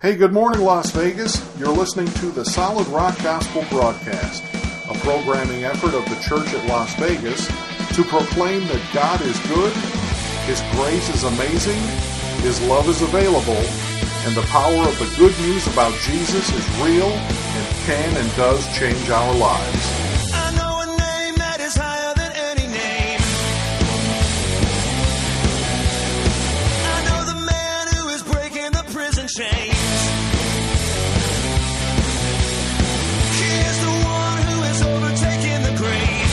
Hey, good morning, Las Vegas. You're listening to the Solid Rock Gospel Broadcast, a programming effort of the Church at Las Vegas to proclaim that God is good, His grace is amazing, His love is available, and the power of the good news about Jesus is real and can and does change our lives. I know a name that is higher than any name. I know the man who is breaking the prison chains. He is the one who has overtaken the grave.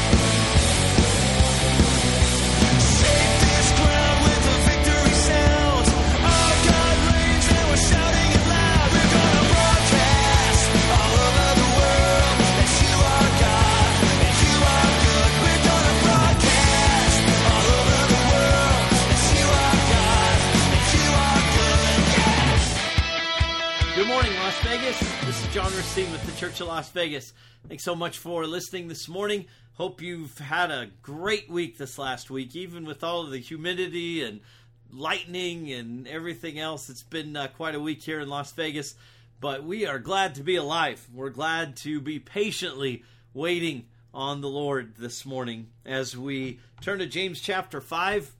Shake this ground with the victory sound. Our God reigns and we're shouting it loud. We're gonna broadcast all over the world that you are God and you are good. We're gonna broadcast all over the world that you are God and you are good. Yeah. Good morning, Las Vegas. This is John Racine with the Church of Las Vegas. Thanks so much for listening this morning. Hope you've had a great week this last week, even with all of the humidity and lightning and everything else. It's been quite a week here in Las Vegas, but we are glad to be alive. We're glad to be patiently waiting on the Lord this morning as we turn to James chapter 5,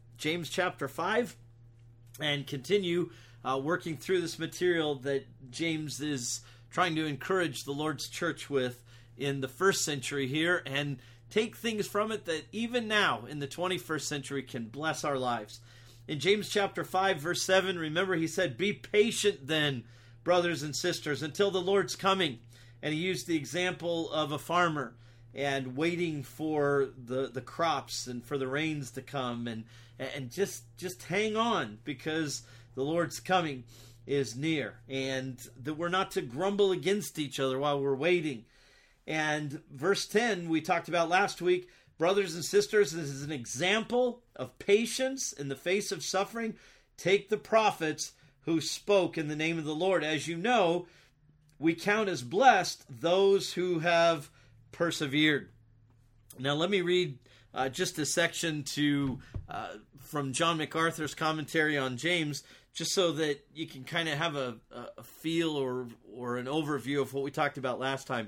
and continue working through this material that James is trying to encourage the Lord's church with in the first century here, and take things from it that even now in the 21st century can bless our lives. In James chapter 5 verse 7, remember he said, "Be patient then, brothers and sisters, until the Lord's coming." And he used the example of a farmer and waiting for the crops and for the rains to come, and just hang on, because the Lord's coming is near, and that we're not to grumble against each other while we're waiting. And verse 10 we talked about last week. Brothers and sisters, this is an example of patience in the face of suffering. Take the prophets who spoke in the name of the Lord. As you know, we count as blessed those who have persevered. Now let me read just a section from John MacArthur's commentary on James, just so that you can kind of have a feel or an overview of what we talked about last time.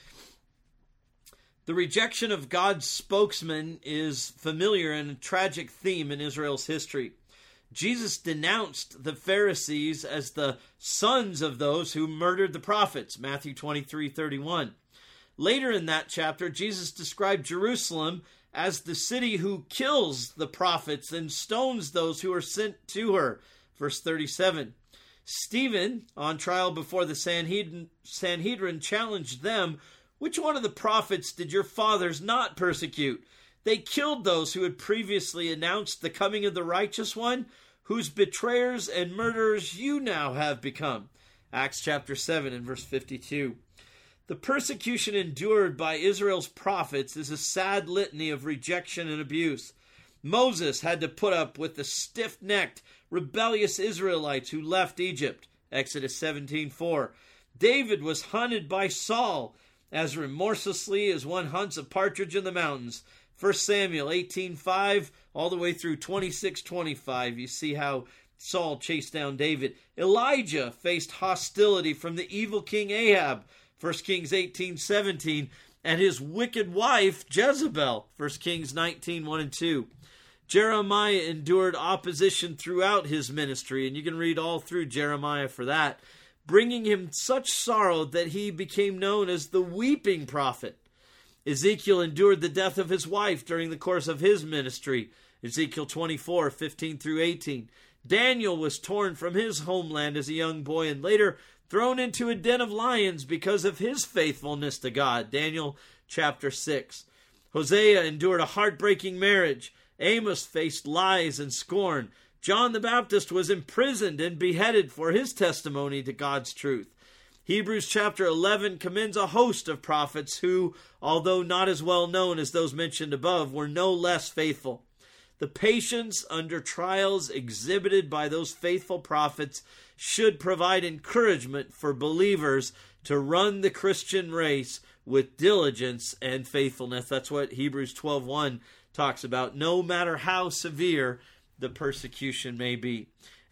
The rejection of God's spokesman is familiar and a tragic theme in Israel's history. Jesus denounced the Pharisees as the sons of those who murdered the prophets, Matthew 23:31. Later in that chapter, Jesus described Jerusalem as the city who kills the prophets and stones those who are sent to her, verse 37. Stephen, on trial before the Sanhedrin, challenged them, "Which one of the prophets did your fathers not persecute? They killed those who had previously announced the coming of the righteous one, whose betrayers and murderers you now have become." Acts chapter 7 and verse 52. The persecution endured by Israel's prophets is a sad litany of rejection and abuse. Moses had to put up with the stiff-necked, rebellious Israelites who left Egypt, Exodus 17:4. David was hunted by Saul as remorselessly as one hunts a partridge in the mountains. 1 Samuel 18:5 all the way through 26:25. You see how Saul chased down David. Elijah faced hostility from the evil king Ahab, 1 Kings 18:17, and his wicked wife Jezebel, 1 Kings 19:1 and 2. Jeremiah endured opposition throughout his ministry, and you can read all through Jeremiah for that, bringing him such sorrow that he became known as the weeping prophet. Ezekiel endured the death of his wife during the course of his ministry, Ezekiel 24:15 through 18. Daniel was torn from his homeland as a young boy and later thrown into a den of lions because of his faithfulness to God, Daniel chapter 6. Hosea endured a heartbreaking marriage. Amos faced lies and scorn. John the Baptist was imprisoned and beheaded for his testimony to God's truth. Hebrews chapter 11 commends a host of prophets who, although not as well known as those mentioned above, were no less faithful. The patience under trials exhibited by those faithful prophets should provide encouragement for believers to run the Christian race with diligence and faithfulness. That's what Hebrews 12:1 talks about, no matter how severe the persecution may be.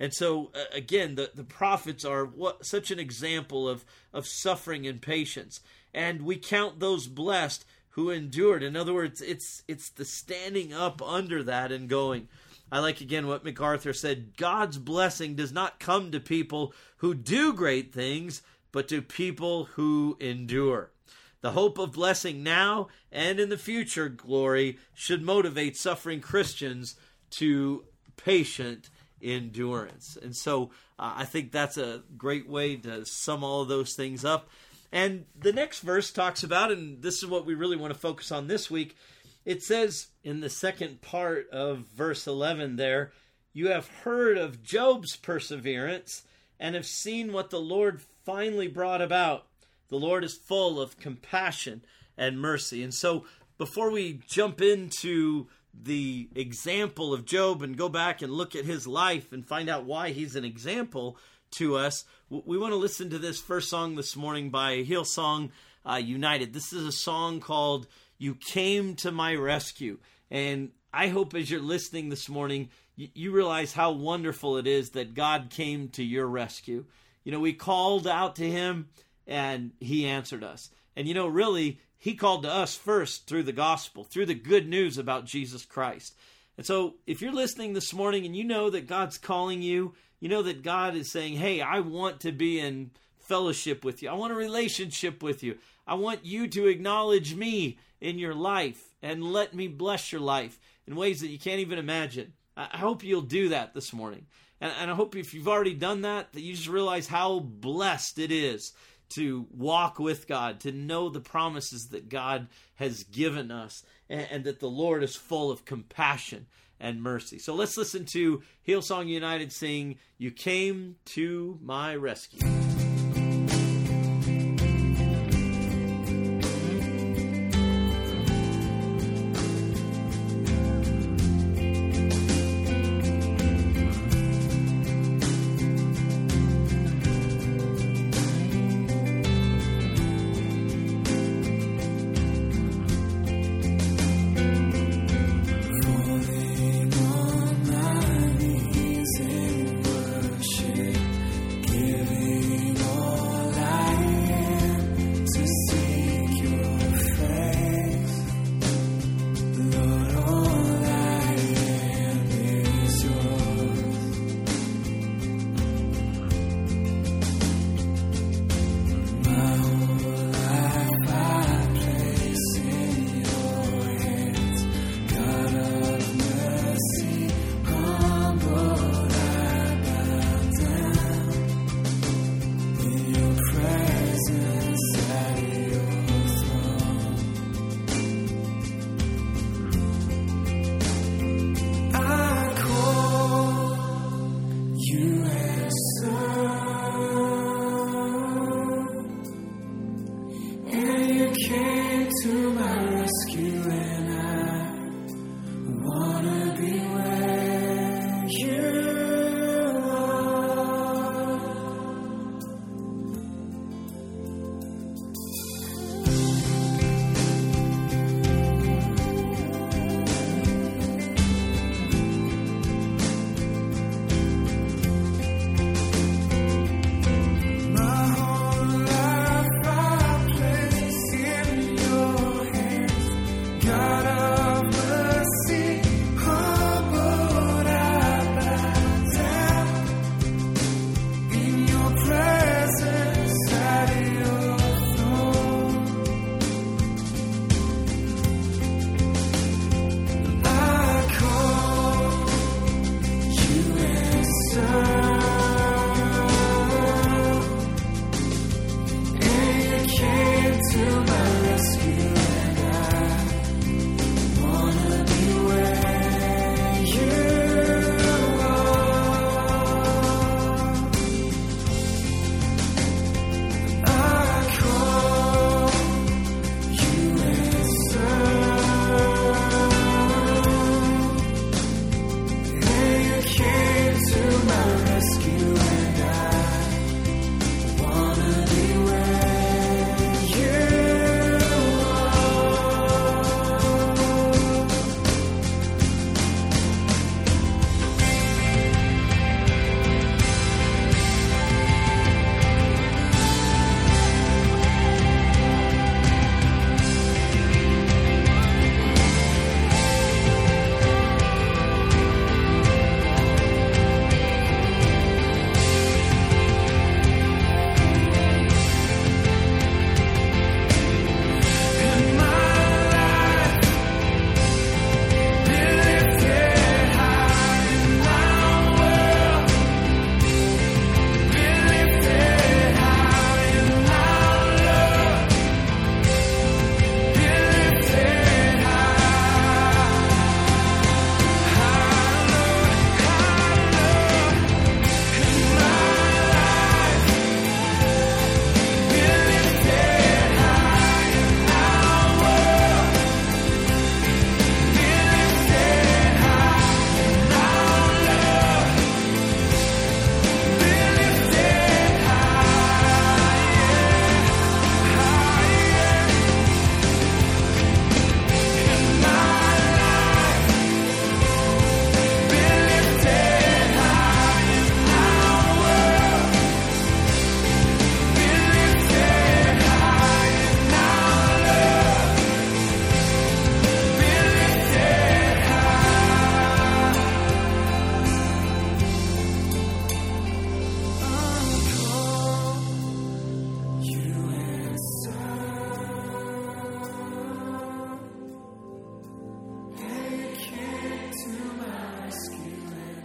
And so, again, the prophets are such an example of suffering and patience. And we count those blessed who endured. In other words, it's the standing up under that and going. I like, again, what MacArthur said: God's blessing does not come to people who do great things, but to people who endure. The hope of blessing now and in the future glory should motivate suffering Christians to patient endurance. And so I think that's a great way to sum all of those things up. And the next verse talks about, and this is what we really want to focus on this week, it says in the second part of verse 11 there, "You have heard of Job's perseverance and have seen what the Lord finally brought about. The Lord is full of compassion and mercy." And so before we jump into the example of Job and go back and look at his life and find out why he's an example to us, we want to listen to this first song this morning by Hillsong United. This is a song called "You Came to My Rescue." And I hope as you're listening this morning, you realize how wonderful it is that God came to your rescue. You know, we called out to him and he answered us. And you know, really, he called to us first through the gospel, through the good news about Jesus Christ. And so if you're listening this morning and you know that God's calling you, you know that God is saying, hey, I want to be in fellowship with you. I want a relationship with you. I want you to acknowledge me in your life and let me bless your life in ways that you can't even imagine. I hope you'll do that this morning. And I hope if you've already done that, that you just realize how blessed it is to walk with God, to know the promises that God has given us, and that the Lord is full of compassion and mercy. So let's listen to Hillsong United sing, "You Came to My Rescue." Giving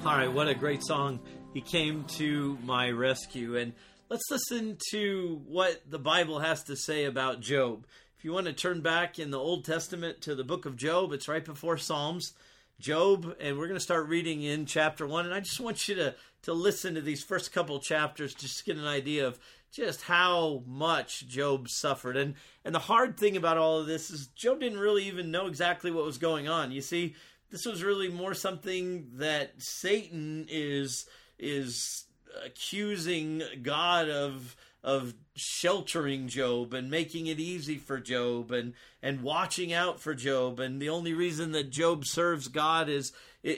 All right, what a great song. He came to my rescue. And let's listen to what the Bible has to say about Job. If you want to turn back in the Old Testament to the book of Job, it's right before Psalms. Job, and we're going to start reading in chapter 1. And I just want you to listen to these first couple chapters just to get an idea of just how much Job suffered. And the hard thing about all of this is Job didn't really even know exactly what was going on. You see, this was really more something that Satan is accusing God of sheltering Job and making it easy for Job and watching out for Job. And the only reason that Job serves God is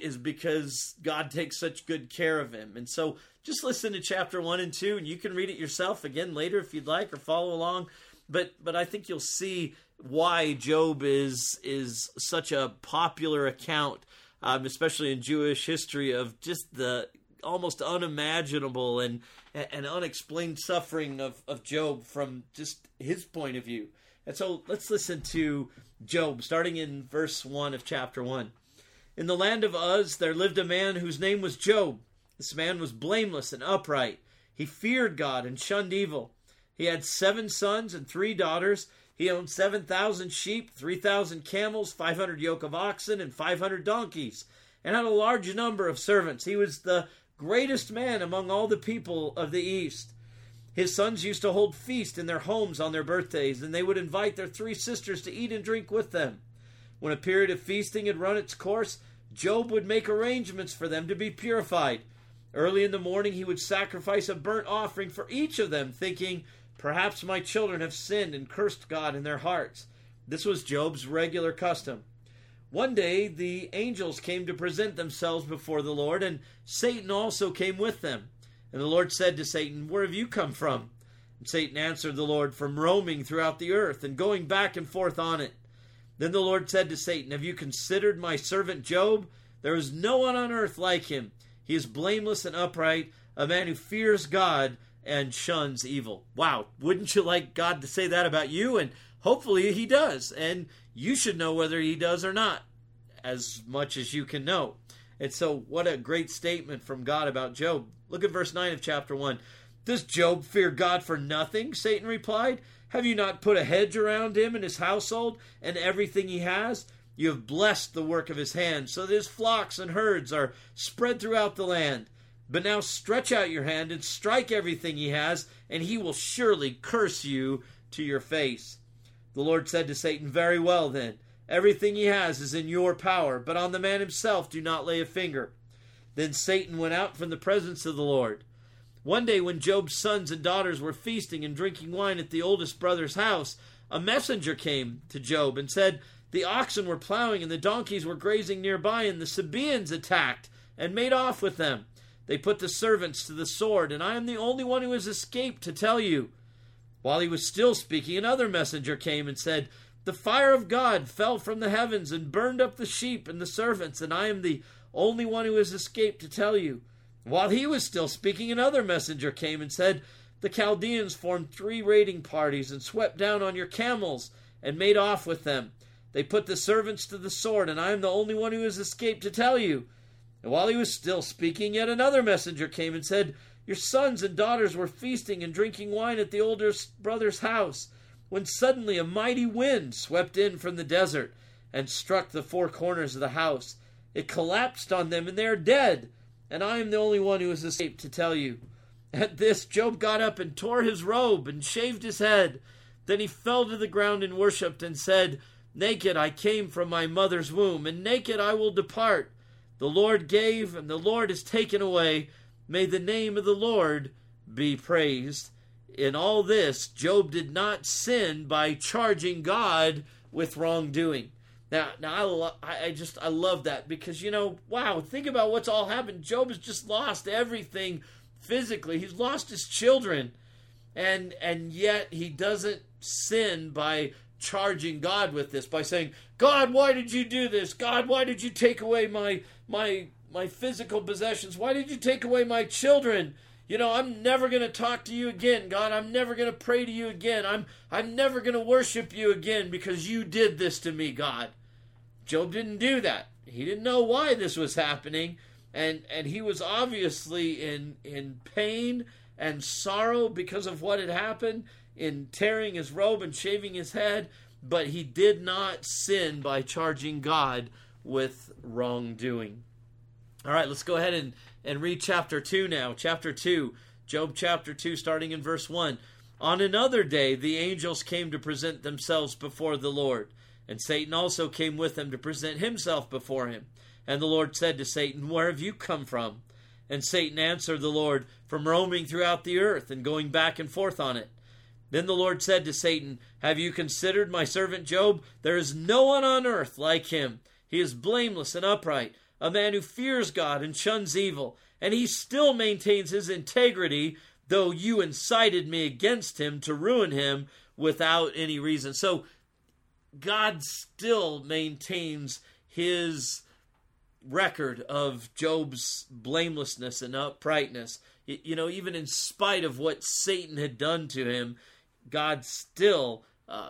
because God takes such good care of him. And so just listen to chapter 1 and 2, and you can read it yourself again later if you'd like, or follow along. But I think you'll see why Job is such a popular account, especially in Jewish history, of just the almost unimaginable and unexplained suffering of Job from just his point of view. And so let's listen to Job, starting in verse 1 of chapter 1. In the land of Uz there lived a man whose name was Job. This man was blameless and upright. He feared God and shunned evil. He had 7 sons and 3 daughters. He owned 7,000 sheep, 3,000 camels, 500 yoke of oxen, and 500 donkeys, and had a large number of servants. He was the greatest man among all the people of the East. His sons used to hold feast in their homes on their birthdays, and they would invite their 3 sisters to eat and drink with them. When a period of feasting had run its course, Job would make arrangements for them to be purified. Early in the morning he would sacrifice a burnt offering for each of them, thinking, "Perhaps my children have sinned and cursed God in their hearts." This was Job's regular custom. One day the angels came to present themselves before the Lord, and Satan also came with them. And the Lord said to Satan, "Where have you come from?" And Satan answered the Lord, "From roaming throughout the earth and going back and forth on it." Then the Lord said to Satan, "Have you considered my servant Job? There is no one on earth like him. He is blameless and upright, a man who fears God and shuns evil." Wow, wouldn't you like God to say that about you? And hopefully he does, and you should know whether he does or not, as much as you can know. And so what a great statement from God about Job. Look at verse 9 of chapter 1. "Does Job fear God for nothing?" Satan replied. "Have you not put a hedge around him and his household and everything he has? You have blessed the work of his hands, so that his flocks and herds are spread throughout the land. But now stretch out your hand and strike everything he has, and he will surely curse you to your face." The Lord said to Satan, "Very well then, everything he has is in your power, but on the man himself do not lay a finger." Then Satan went out from the presence of the Lord. One day when Job's sons and daughters were feasting and drinking wine at the oldest brother's house, a messenger came to Job and said, "The oxen were plowing and the donkeys were grazing nearby, and the Sabaeans attacked and made off with them. They put the servants to the sword, and I am the only one who has escaped to tell you." While he was still speaking, another messenger came and said, "The fire of God fell from the heavens and burned up the sheep and the servants, and I am the only one who has escaped to tell you." While he was still speaking, another messenger came and said, "The Chaldeans formed 3 raiding parties and swept down on your camels and made off with them. They put the servants to the sword, and I am the only one who has escaped to tell you." And while he was still speaking, yet another messenger came and said, "Your sons and daughters were feasting and drinking wine at the older brother's house, when suddenly a mighty wind swept in from the desert and struck the 4 corners of the house. It collapsed on them, and they are dead, and I am the only one who has escaped to tell you." At this, Job got up and tore his robe and shaved his head. Then he fell to the ground and worshipped and said, "Naked I came from my mother's womb, and naked I will depart. The Lord gave, and the Lord has taken away. May the name of the Lord be praised." In all this, Job did not sin by charging God with wrongdoing. Now I love that, because, wow, think about what's all happened. Job has just lost everything physically. He's lost his children, and yet he doesn't sin by charging God with this, by saying, "God, why did you do this? God, why did you take away my physical possessions? Why did you take away my children? I'm never going to talk to you again, God. I'm never going to pray to you again. I'm never going to worship you again because you did this to me, God." Job didn't do that. He didn't know why this was happening, and he was obviously in pain and sorrow because of what had happened in tearing his robe and shaving his head, but he did not sin by charging God with wrongdoing. All right, let's go ahead and read chapter 2 now. Chapter 2, Job chapter 2, starting in verse 1. On another day, the angels came to present themselves before the Lord, and Satan also came with them to present himself before him. And the Lord said to Satan, where have you come from? And Satan answered the Lord, from roaming throughout the earth and going back and forth on it. Then the Lord said to Satan, have you considered my servant Job? There is no one on earth like him. He is blameless and upright, a man who fears God and shuns evil, and he still maintains his integrity, though you incited me against him to ruin him without any reason. So God still maintains his record of Job's blamelessness and uprightness. You know, even in spite of what Satan had done to him, God still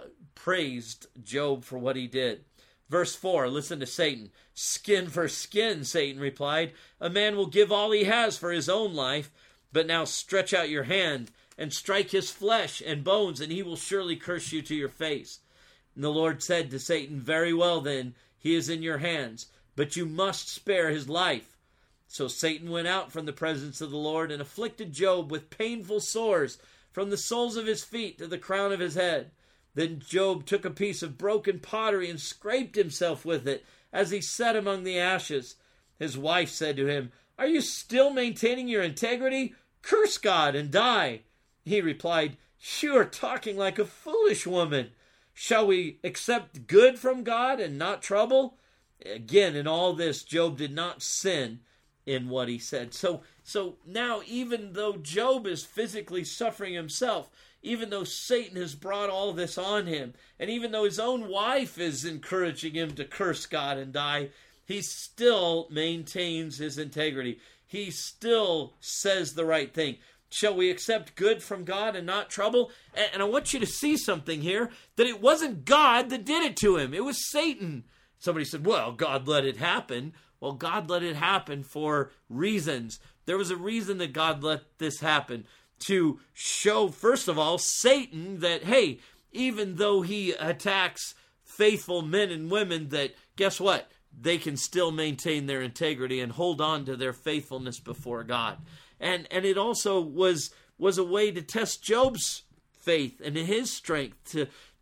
praised Job for what he did. Verse 4, listen to Satan. Skin for skin, Satan replied. A man will give all he has for his own life, but now stretch out your hand and strike his flesh and bones, and he will surely curse you to your face. And the Lord said to Satan, very well then, he is in your hands, but you must spare his life. So Satan went out from the presence of the Lord and afflicted Job with painful sores from the soles of his feet to the crown of his head. Then Job took a piece of broken pottery and scraped himself with it as he sat among the ashes. His wife said to him, are you still maintaining your integrity? Curse God and die. He replied, you are talking like a foolish woman. Shall we accept good from God and not trouble? Again, in all this, Job did not sin in what he said. So now, even though Job is physically suffering himself, even though Satan has brought all this on him, and even though his own wife is encouraging him to curse God and die, he still maintains his integrity. He still says the right thing. Shall we accept good from God and not trouble? And I want you to see something here, that it wasn't God that did it to him. It was Satan. Somebody said, well, God let it happen. Well, God let it happen for reasons. There was a reason that God let this happen, to show, first of all, Satan that, hey, even though he attacks faithful men and women, that, guess what? They can still maintain their integrity and hold on to their faithfulness before God. And it also was a way to test Job's faith and his strength,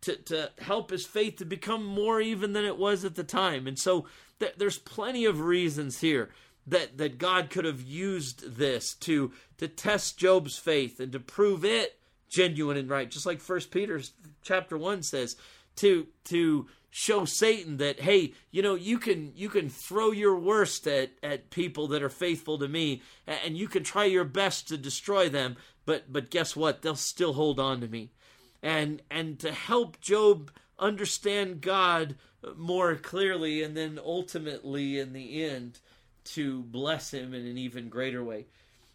to help his faith to become more even than it was at the time. And so there's plenty of reasons here that God could have used this to test Job's faith and to prove it genuine and right. Just like 1 Peter chapter 1 says, to show Satan that, hey, you know, you can throw your worst at people that are faithful to me, and you can try your best to destroy them, but guess what? They'll still hold on to me. And to help Job understand God more clearly, and then ultimately in the end to bless him in an even greater way.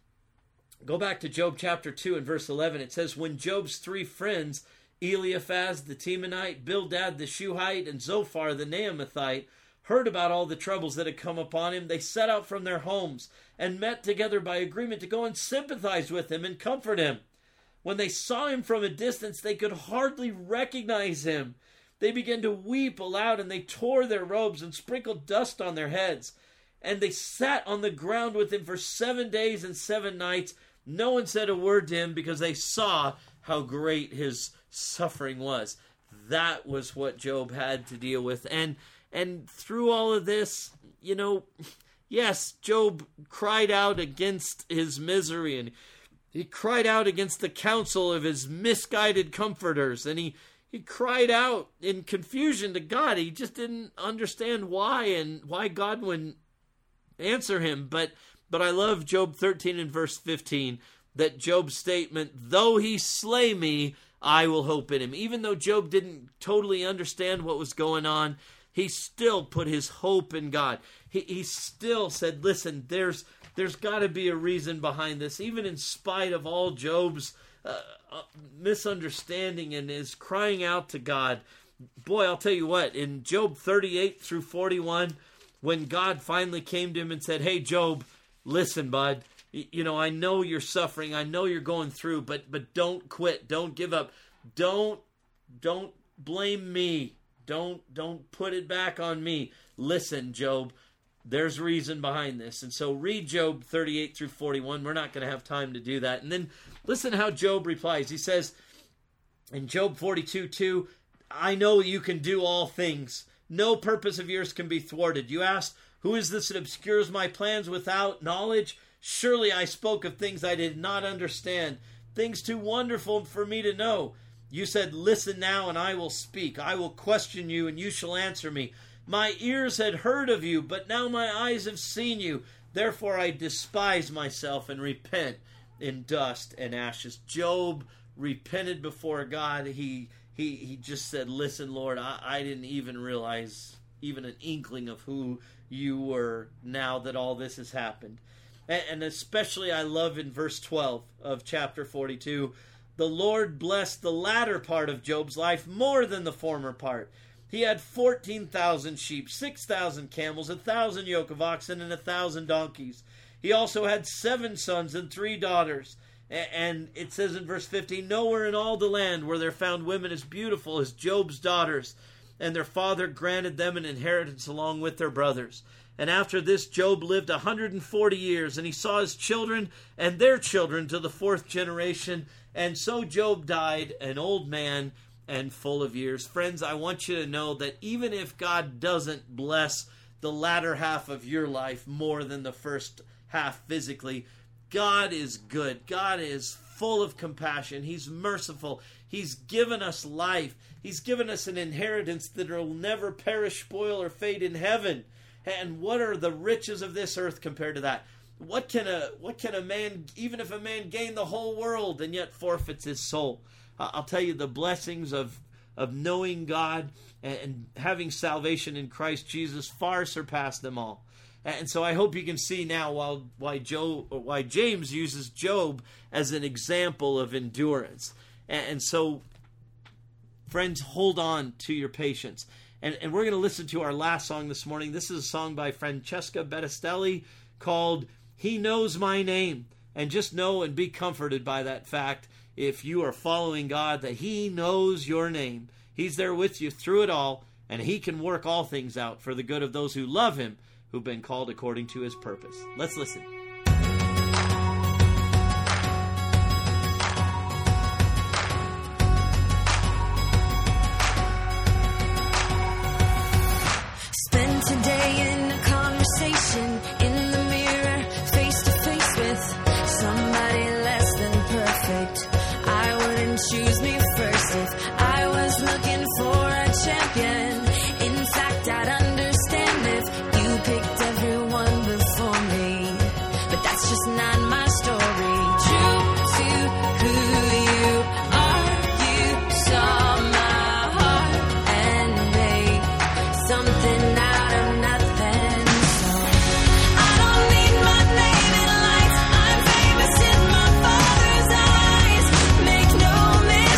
Go back to Job chapter 2 and verse 11. It says, when Job's three friends, Eliphaz the Temanite, Bildad the Shuhite, and Zophar the Naamathite, heard about all the troubles that had come upon him, they set out from their homes and met together by agreement to go and sympathize with him and comfort him. When they saw him from a distance, they could hardly recognize him. They began to weep aloud, and they tore their robes and sprinkled dust on their heads. And they sat on the ground with him for 7 days and 7 nights. No one said a word to him, because they saw how great his suffering was. That was what Job had to deal with. And through all of this, you know, yes, Job cried out against his misery, and he cried out against the counsel of his misguided comforters, and he cried out in confusion to God. He just didn't understand why, and why God wouldn't answer him. But I love Job 13 and verse 15, that Job's statement, though he slay me, I will hope in him. Even though Job didn't totally understand what was going on, he still put his hope in God. He still said, listen, there's got to be a reason behind this. Even in spite of all Job's misunderstanding and his crying out to God. Boy, I'll tell you what, in Job 38 through 41, when God finally came to him and said, "Hey, Job, listen, bud, I know you're suffering. I know you're going through, but don't quit. Don't give up. Don't blame me. Don't put it back on me. Listen, Job, there's reason behind this." And so read Job 38 through 41. We're not going to have time to do that. And then listen how Job replies. He says in Job 42:2, "I know you can do all things. No purpose of yours can be thwarted. You asked, who is this that obscures my plans without knowledge? Surely I spoke of things I did not understand, things too wonderful for me to know. You said, listen now and I will speak. I will question you and you shall answer me. My ears had heard of you, but now my eyes have seen you. Therefore I despise myself and repent in dust and ashes." Job repented before God. He just said, "Listen, Lord, I didn't even realize even an inkling of who you were now that all this has happened." And especially I love in verse 12 of chapter 42, "The Lord blessed the latter part of Job's life more than the former part. He had 14,000 sheep, 6,000 camels, 1,000 yoke of oxen, and 1,000 donkeys. He also had 7 sons and 3 daughters. And it says in verse 15, nowhere in all the land were there found women as beautiful as Job's daughters. And their father granted them an inheritance along with their brothers. And after this, Job lived 140 years, and he saw his children and their children to the 4th generation. And so Job died, an old man and full of years." Friends, I want you to know that even if God doesn't bless the latter half of your life more than the first half physically, God is good. God is full of compassion. He's merciful. He's given us life. He's given us an inheritance that will never perish, spoil, or fade in heaven. And what are the riches of this earth compared to that? What can a man, even if a man gain the whole world and yet forfeits his soul? I'll tell you, the blessings of knowing God and having salvation in Christ Jesus far surpass them all. And so I hope you can see now why James uses Job as an example of endurance. And so, friends, hold on to your patience. And we're going to listen to our last song this morning. This is a song by Francesca Bettistelli called "He Knows My Name." And just know and be comforted by that fact, if you are following God, that He knows your name. He's there with you through it all, and He can work all things out for the good of those who love Him, who've been called according to His purpose. Let's listen. Spend today in a conversation in the mirror, face to face with somebody less than perfect. I wouldn't choose me first if I was looking for a champion. In fact, I'd understand if you picked everyone before me, but that's just not my story. True to who you are, you saw my heart and made something out of nothing. So I don't need my name in lights. I'm famous in my Father's eyes. Make no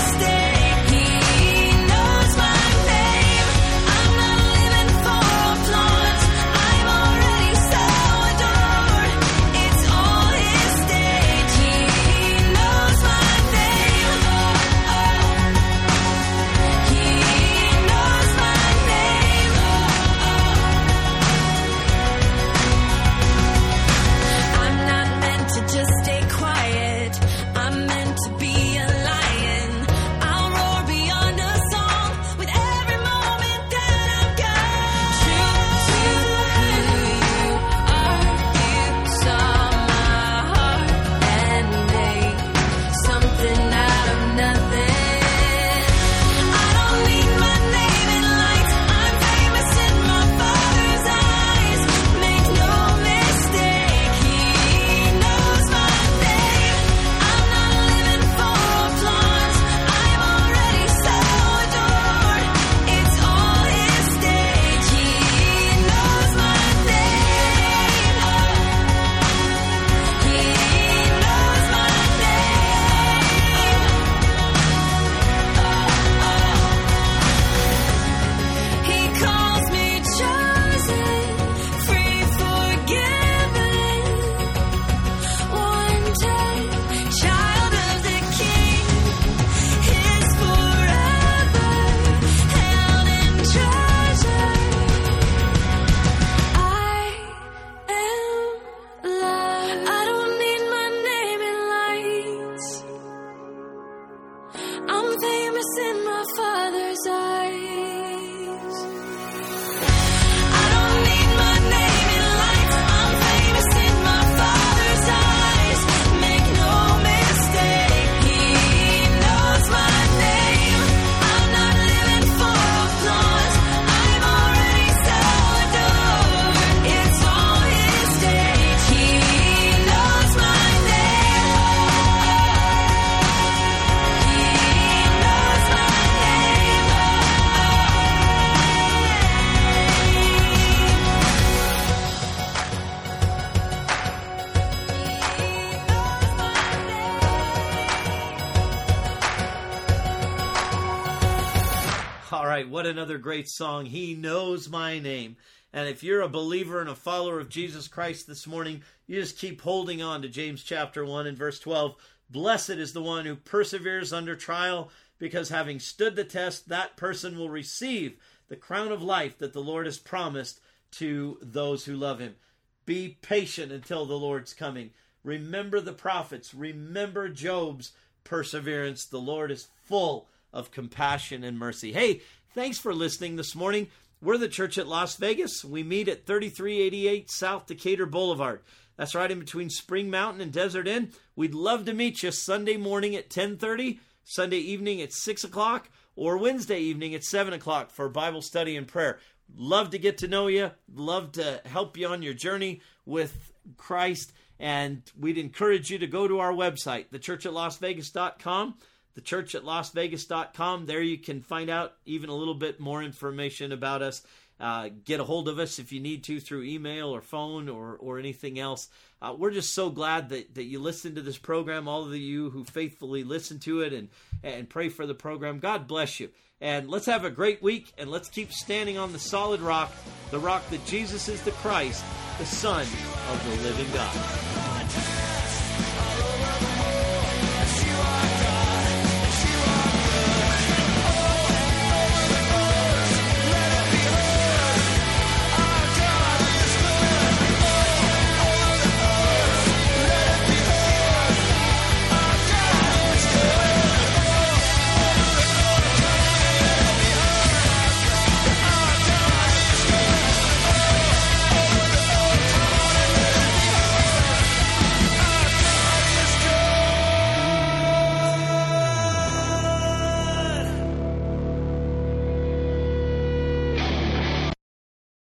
I'm famous in my Father's eyes. I don't need my name in lights. I'm famous in my Father's eyes. Make no mistake, He knows my name. I'm not living for applause. I'm already so adored. It's all His stage. He knows my name. He knows my name. All right, what another great song. He knows my name. And if you're a believer and a follower of Jesus Christ this morning, you just keep holding on to James chapter 1 and verse 12. Blessed is the one who perseveres under trial, because having stood the test, that person will receive the crown of life that the Lord has promised to those who love him. Be patient until the Lord's coming. Remember the prophets. Remember Job's perseverance. The Lord is full of compassion and mercy. Hey, thanks for listening this morning. We're the Church at Las Vegas. We meet at 3388 South Decatur Boulevard. That's right in between Spring Mountain and Desert Inn. We'd love to meet you Sunday morning at 10:30, Sunday evening at 6 o'clock, or Wednesday evening at 7 o'clock for Bible study and prayer. Love to get to know you. Love to help you on your journey with Christ. And we'd encourage you to go to our website, thechurchatlasvegas.com. thechurchatlasvegas.com. There you can find out even a little bit more information about us. Get a hold of us if you need to through email or phone or anything else. We're just so glad that you listen to this program, all of you who faithfully listen to it and pray for the program. God bless you. And let's have a great week, and let's keep standing on the solid rock, the rock that Jesus is the Christ, the Son of the living God.